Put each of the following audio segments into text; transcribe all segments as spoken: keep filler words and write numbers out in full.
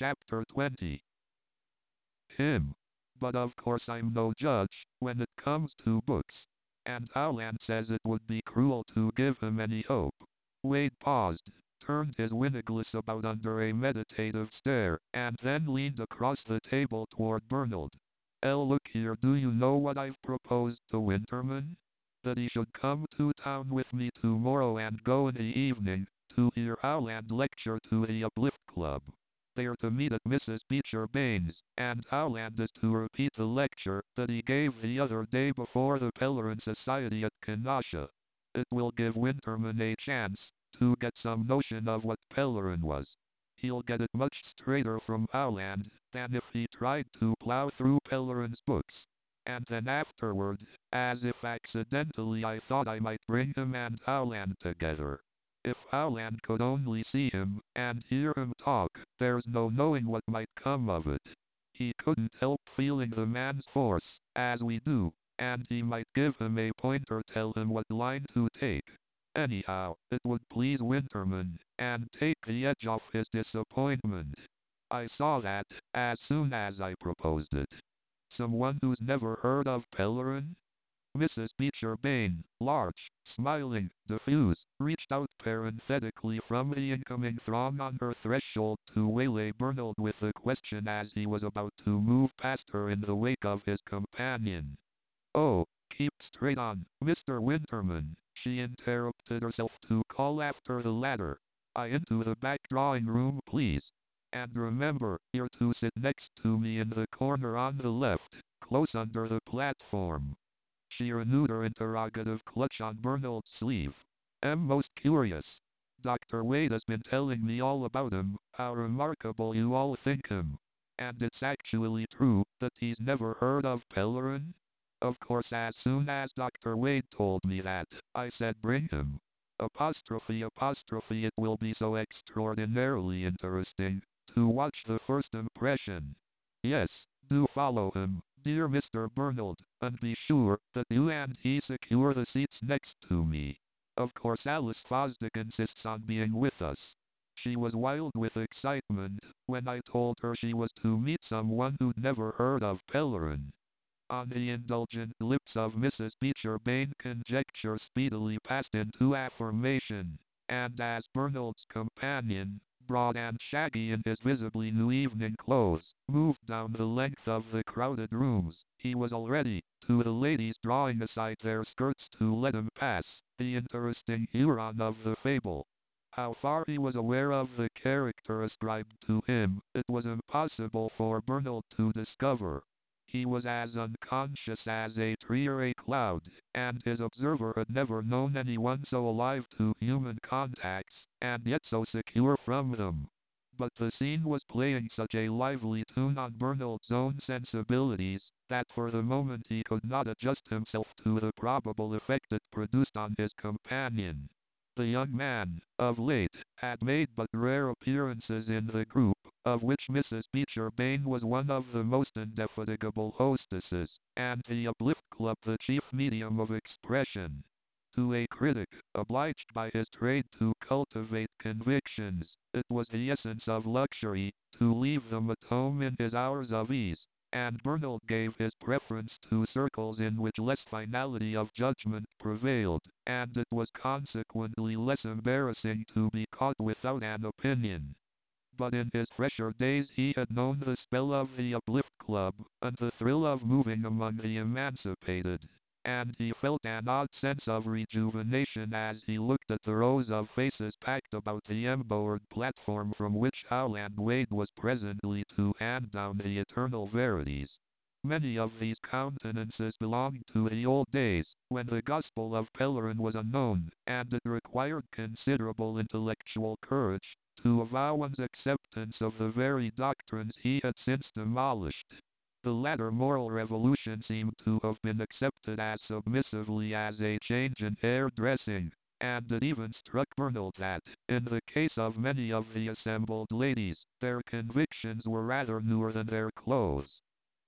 Chapter twenty. Him. But of course I'm no judge, when it comes to books. And Howland says it would be cruel to give him any hope. Wade paused, turned his windowglass about under a meditative stare, and then leaned across the table toward Bernold. "El, look here, do you know what I've proposed to Winterman? That he should come to town with me tomorrow and go in the evening, to hear Howland lecture to the Uplift Club. They're to meet at Missus Beecher Bain's, and Howland is to repeat the lecture that he gave the other day before the Pellerin Society at Kenosha. It will give Winterman a chance to get some notion of what Pellerin was. He'll get it much straighter from Howland than if he tried to plow through Pellerin's books. And then afterward, as if accidentally, I thought I might bring him and Howland together. If Howland could only see him, and hear him talk, there's no knowing what might come of it. He couldn't help feeling the man's force, as we do, and he might give him a pointer, tell him what line to take. Anyhow, it would please Winterman, and take the edge off his disappointment. I saw that, as soon as I proposed it." "Someone who's never heard of Pellerin?" Missus Beecher Bain, large, smiling, diffuse, reached out parenthetically from the incoming throng on her threshold to waylay Bernold with the question as he was about to move past her in the wake of his companion. "Oh, keep straight on, Mister Winterman," she interrupted herself to call after the latter. "I into the back drawing room, please. And remember, you're to sit next to me in the corner on the left, close under the platform." She renewed her interrogative clutch on Bernold's sleeve. "I'm most curious. Doctor Wade has been telling me all about him, how remarkable you all think him. And it's actually true that he's never heard of Pellerin? Of course, as soon as Doctor Wade told me that, I said bring him. Apostrophe apostrophe it will be so extraordinarily interesting to watch the first impression. Yes, do follow him, dear Mister Bernold, and be sure that you and he secure the seats next to me. Of course Alice Fosdick insists on being with us. She was wild with excitement when I told her she was to meet someone who'd never heard of Pellerin." On the indulgent lips of Missus Beecher Bain, conjecture speedily passed into affirmation, and as Bernold's companion, broad and shaggy in his visibly new evening clothes, moved down the length of the crowded rooms, he was already, to the ladies drawing aside their skirts to let him pass, the interesting Huron of the fable. How far he was aware of the character ascribed to him, it was impossible for Bernold to discover. He was as unconscious as a tree or a cloud, and his observer had never known anyone so alive to human contacts, and yet so secure from them. But the scene was playing such a lively tune on Bernold's own sensibilities, that for the moment he could not adjust himself to the probable effect it produced on his companion. The young man, of late, had made but rare appearances in the group, of which Missus Beecher Bain was one of the most indefatigable hostesses, and the Uplift Club the chief medium of expression. To a critic, obliged by his trade to cultivate convictions, it was the essence of luxury to leave them at home in his hours of ease, and Bernold gave his preference to circles in which less finality of judgment prevailed, and it was consequently less embarrassing to be caught without an opinion. But in his fresher days he had known the spell of the Uplift Club, and the thrill of moving among the emancipated, and he felt an odd sense of rejuvenation as he looked at the rows of faces packed about the embowered platform from which Howland Wade was presently to hand down the eternal verities. Many of these countenances belonged to the old days, when the gospel of Pellerin was unknown, and it required considerable intellectual courage to avow one's acceptance of the very doctrines he had since demolished. The latter moral revolution seemed to have been accepted as submissively as a change in hair-dressing, and it even struck Bernold that, in the case of many of the assembled ladies, their convictions were rather newer than their clothes.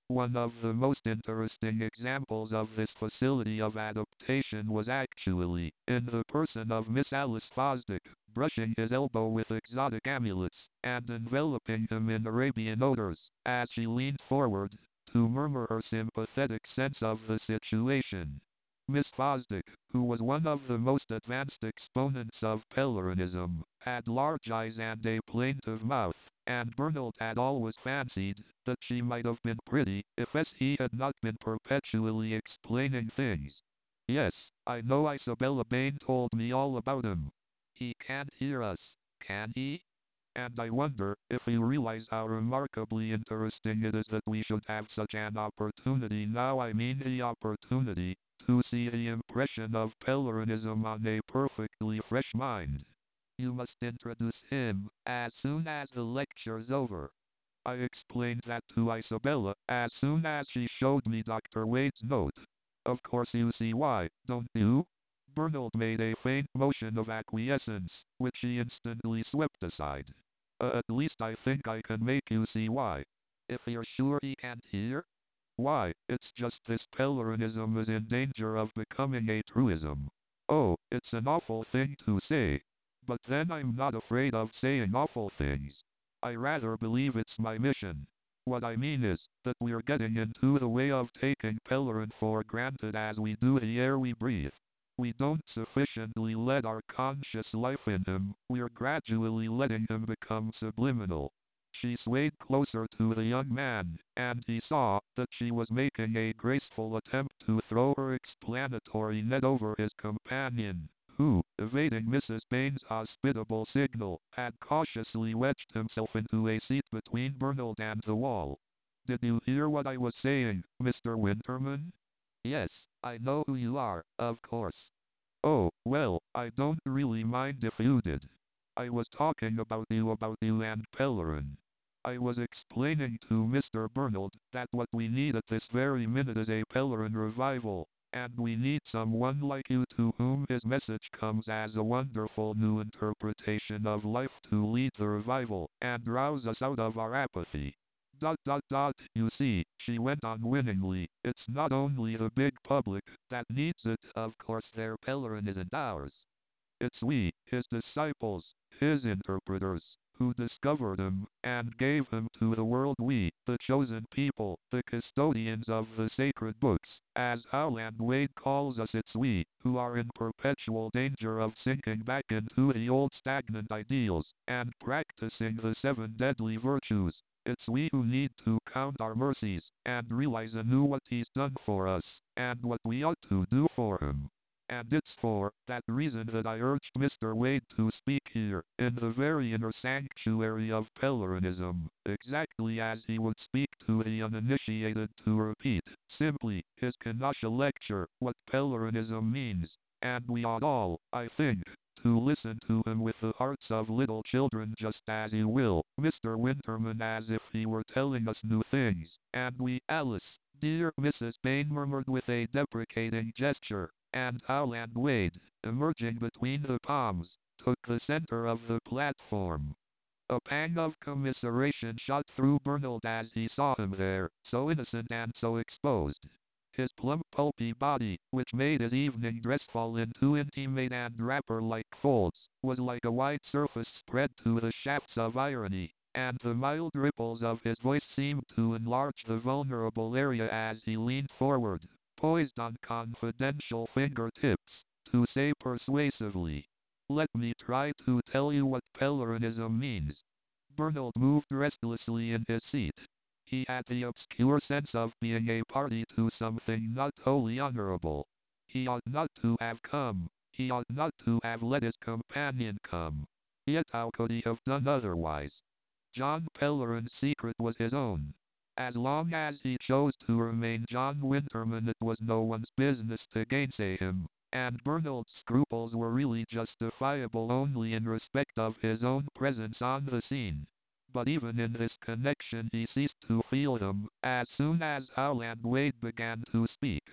One of the most interesting examples of this facility of adaptation was actually in the person of Miss Alice Fosdick, brushing his elbow with exotic amulets, and enveloping him in Arabian odors, as she leaned forward to murmur her sympathetic sense of the situation. Miss Fosdick, who was one of the most advanced exponents of Pellerin,ism, had large eyes and a plaintive mouth, and Bernald had always fancied that she might have been pretty if as he had not been perpetually explaining things. Yes, I know Isabella Bain told me all about him. He can't hear us, can he? And I wonder if you realize how remarkably interesting it is that we should have such an opportunity now, I mean the opportunity to see the impression of Pellerin,ism on a perfectly fresh mind. You must introduce him as soon as the lecture's over. I explained that to Isabella as soon as she showed me Doctor Wade's note. Of course you see why, don't you? Bernald made a faint motion of acquiescence, which she instantly swept aside. Uh, at least I think I can make you see why. If you're sure he can't hear? Why, it's just this Pellerin,ism is in danger of becoming a truism. Oh, it's an awful thing to say. But then I'm not afraid of saying awful things. I rather believe it's my mission. What I mean is, that we're getting into the way of taking Pellerin for granted as we do the air we breathe. We don't sufficiently let our conscious life in him, we're gradually letting him become subliminal. She swayed closer to the young man, and he saw that she was making a graceful attempt to throw her explanatory net over his companion, who, evading Missus Bain's hospitable signal, had cautiously wedged himself into a seat between Bernald and the wall. Did you hear what I was saying, Mister Winterman? Yes, I know who you are, of course. Oh, well, I don't really mind if you did. I was talking about you about you and Pellerin. I was explaining to Mister Bernald that what we need at this very minute is a Pellerin revival, and we need someone like you to whom his message comes as a wonderful new interpretation of life to lead the revival and rouse us out of our apathy. Dot dot dot, you see, she went on winningly, it's not only the big public that needs it, of course their Pellerin isn't ours. It's we, his disciples, his interpreters, who discovered him, and gave him to the world, we, the chosen people, the custodians of the sacred books, as Howland Wade calls us. It's we, who are in perpetual danger of sinking back into the old stagnant ideals, and practicing the seven deadly virtues. It's we who need to count our mercies, and realize anew what he's done for us, and what we ought to do for him. And it's for that reason that I urged Mister Wade to speak here, in the very inner sanctuary of Pellerin,ism, exactly as he would speak to the uninitiated, to repeat, simply, his Kenosha lecture, what Pellerin,ism means. And we ought all, I think, to listen to him with the hearts of little children, just as you will, Mister Winterman, as if he were telling us new things. And we, Alice, dear Missus Bain murmured with a deprecating gesture, and Howland Wade, emerging between the palms, took the center of the platform. A pang of commiseration shot through Bernald as he saw him there, so innocent and so exposed. His plump pulpy body, which made his evening dress fall into intimate and wrapper-like folds, was like a white surface spread to the shafts of irony, and the mild ripples of his voice seemed to enlarge the vulnerable area as he leaned forward, poised on confidential fingertips, to say persuasively, "Let me try to tell you what Pellerin,ism means." Bernald moved restlessly in his seat. He had the obscure sense of being a party to something not wholly honorable. He ought not to have come. He ought not to have let his companion come. Yet how could he have done otherwise? John Pellerin's secret was his own. As long as he chose to remain John Winterman, it was no one's business to gainsay him, and Bernald's scruples were really justifiable only in respect of his own presence on the scene. But even in this connection he ceased to feel them, as soon as Howland Wade began to speak.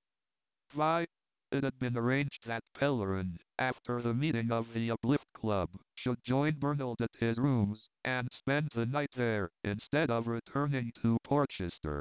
Why, it had been arranged that Pellerin, after the meeting of the Uplift Club, should join Bernald at his rooms, and spend the night there, instead of returning to Portchester.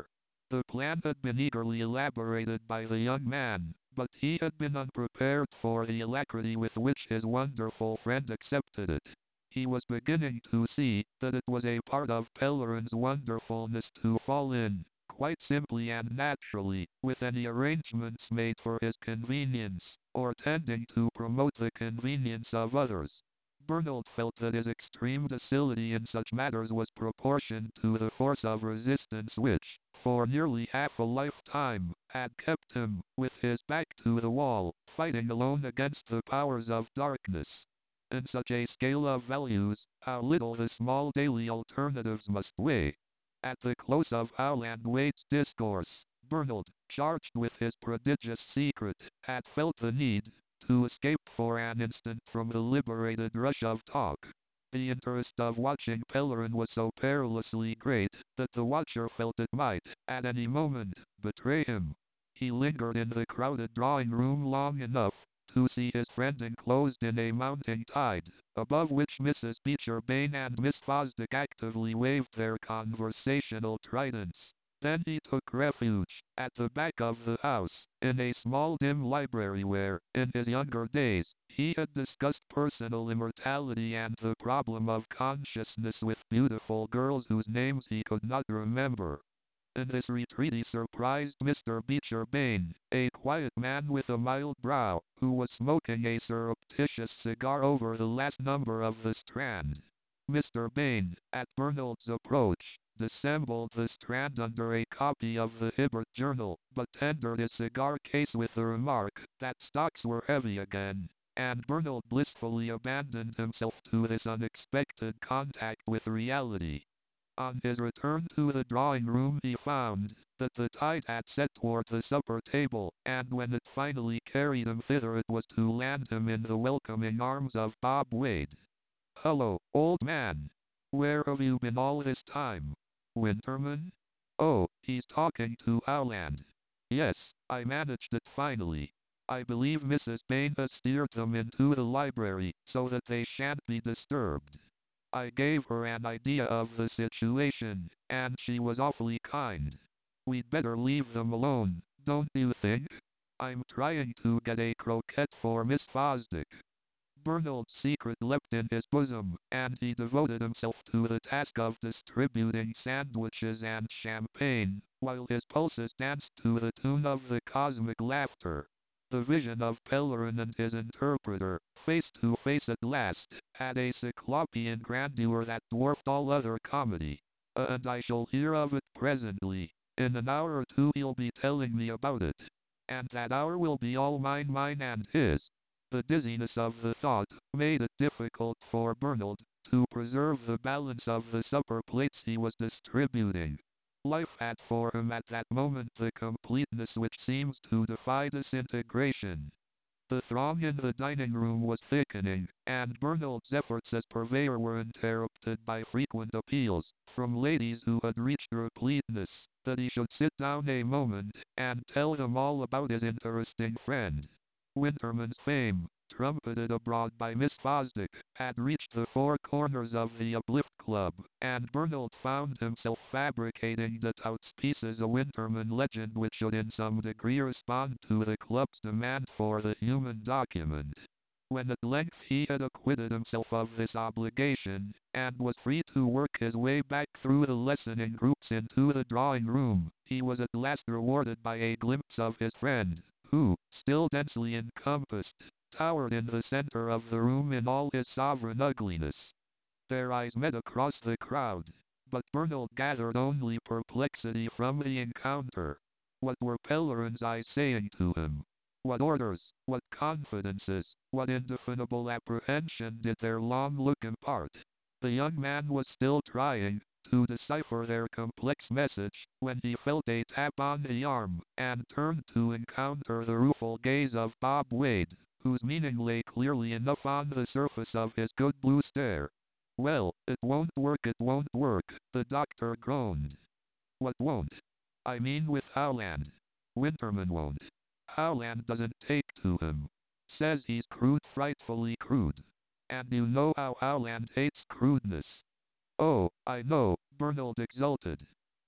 The plan had been eagerly elaborated by the young man, but he had been unprepared for the alacrity with which his wonderful friend accepted it. He was beginning to see that it was a part of Pellerin's wonderfulness to fall in, quite simply and naturally, with any arrangements made for his convenience, or tending to promote the convenience of others. Bernald felt that his extreme docility in such matters was proportioned to the force of resistance which, for nearly half a lifetime, had kept him, with his back to the wall, fighting alone against the powers of darkness. In such a scale of values, how little the small daily alternatives must weigh. At the close of Howland Wade's discourse, Bernald, charged with his prodigious secret, had felt the need to escape for an instant from the liberated rush of talk. The interest of watching Pellerin was so perilously great that the watcher felt it might, at any moment, betray him. He lingered in the crowded drawing-room long enough to see his friend enclosed in a mounting tide, above which Missus Beecher Bain and Miss Fosdick actively waved their conversational tridents. Then he took refuge, at the back of the house, in a small dim library where, in his younger days, he had discussed personal immortality and the problem of consciousness with beautiful girls whose names he could not remember. In this retreat he surprised Mister Beecher Bain, a quiet man with a mild brow, who was smoking a surreptitious cigar over the last number of the Strand. Mister Bain, at Bernald's approach, dissembled the Strand under a copy of the Hibbert Journal, but tendered his cigar case with the remark that stocks were heavy again, and Bernald blissfully abandoned himself to this unexpected contact with reality. On his return to the drawing-room he found that the tide had set toward the supper table, and when it finally carried him thither it was to land him in the welcoming arms of Bob Wade. "Hello, old man. Where have you been all this time? Winterman? Oh, he's talking to Howland. Yes, I managed it finally. I believe Missus Bain has steered them into the library, so that they shan't be disturbed. I gave her an idea of the situation, and she was awfully kind. We'd better leave them alone, don't you think? I'm trying to get a croquette for Miss Fosdick." Bernald's secret leapt in his bosom, and he devoted himself to the task of distributing sandwiches and champagne, while his pulses danced to the tune of the cosmic laughter. The vision of Pellerin and his interpreter, face to face at last, had a cyclopean grandeur that dwarfed all other comedy. Uh, and I shall hear of it presently. In an hour or two he'll be telling me about it. And that hour will be all mine, mine and his. The dizziness of the thought made it difficult for Bernald to preserve the balance of the supper plates he was distributing. Life had for him at that moment the completeness which seems to defy disintegration. The throng in the dining room was thickening, and Bernald's efforts as purveyor were interrupted by frequent appeals, from ladies who had reached repleteness, that he should sit down a moment, and tell them all about his interesting friend. Winterman's fame, trumpeted abroad by Miss Fosdick, had reached the four corners of the Uplift Club, and Bernald found himself fabricating the touts pieces a Winterman legend which should in some degree respond to the club's demand for the human document. When at length he had acquitted himself of this obligation, and was free to work his way back through the lessening groups into the drawing-room, he was at last rewarded by a glimpse of his friend, who, still densely encompassed, towered in the center of the room in all his sovereign ugliness. Their eyes met across the crowd, but Bernald gathered only perplexity from the encounter. What were Pellerin's eyes saying to him? What orders, what confidences, what indefinable apprehension did their long look impart? The young man was still trying to decipher their complex message, when he felt a tap on the arm, and turned to encounter the rueful gaze of Bob Wade, whose meaning lay clearly enough on the surface of his good blue stare. "Well, it won't work, it won't work," the doctor groaned. "What won't?" "I mean with Howland. Winterman won't. Howland doesn't take to him. Says he's crude, frightfully crude. And you know how Howland hates crudeness." "Oh, I know," Bernald exulted.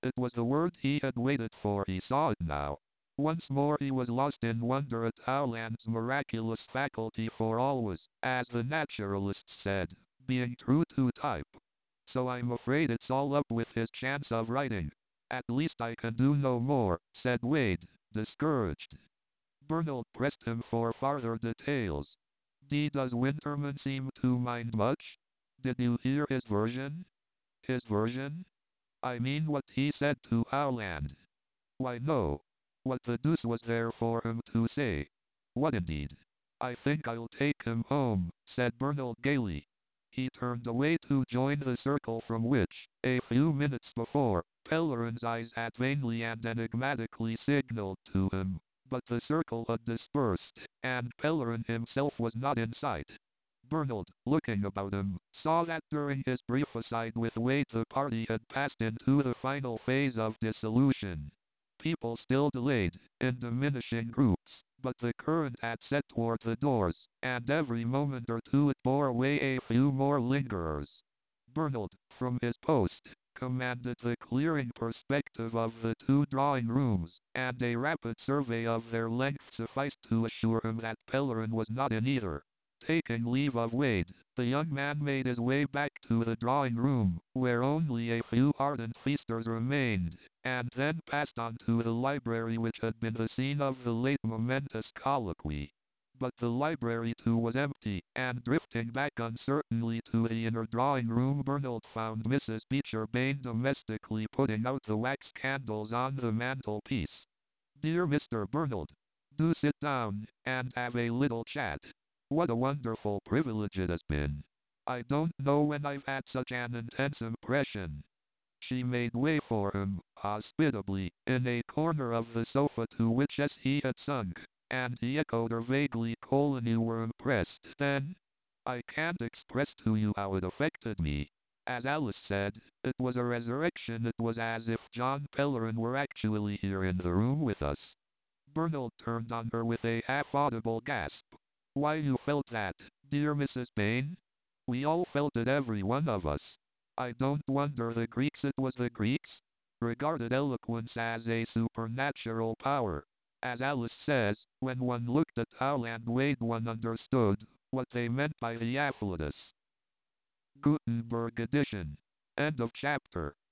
It was the word he had waited for. He saw it now. Once more he was lost in wonder at Howland's miraculous faculty for always, as the naturalists said, being true to type. So I'm afraid it's all up with his chance of writing. At least I can do no more, said Wade, discouraged. Bernold pressed him for farther details. D. Does Winterman seem to mind much? Did you hear his version? His version? I mean what he said to Howland. Why no. What the deuce was there for him to say? What indeed? I think I'll take him home, said Bernold gaily. He turned away to join the circle from which, a few minutes before, Pellerin's eyes had vainly and enigmatically signaled to him. But the circle had dispersed, and Pellerin himself was not in sight. Bernold, looking about him, saw that during his brief aside with Wade the party had passed into the final phase of dissolution. People still delayed, in diminishing groups, but the current had set toward the doors, and every moment or two it bore away a few more lingerers. Bernold, from his post, commanded the clearing perspective of the two drawing rooms, and a rapid survey of their length sufficed to assure him that Pellerin was not in either. Taking leave of Wade, the young man made his way back to the drawing room, where only a few ardent feasters remained, and then passed on to the library which had been the scene of the late momentous colloquy. But the library too was empty, and drifting back uncertainly to the inner drawing room Bernold found Missus Beecher Bain domestically putting out the wax candles on the mantelpiece. Dear Mister Bernold, do sit down, and have a little chat. What a wonderful privilege it has been. I don't know when I've had such an intense impression. She made way for him, hospitably, in a corner of the sofa to which as he had sunk, and he echoed her vaguely. Colin, you were impressed, then? I can't express to you how it affected me. As Alice said, it was a resurrection. It was as if John Pellerin were actually here in the room with us. Bernold turned on her with a half-audible gasp. Why, you felt that, dear Missus Bain? We all felt it, every one of us. I don't wonder the Greeks, it was the Greeks, regarded eloquence as a supernatural power. As Alice says, when one looked at Howland Wade one understood what they meant by the afflatus. Gutenberg edition. End of chapter.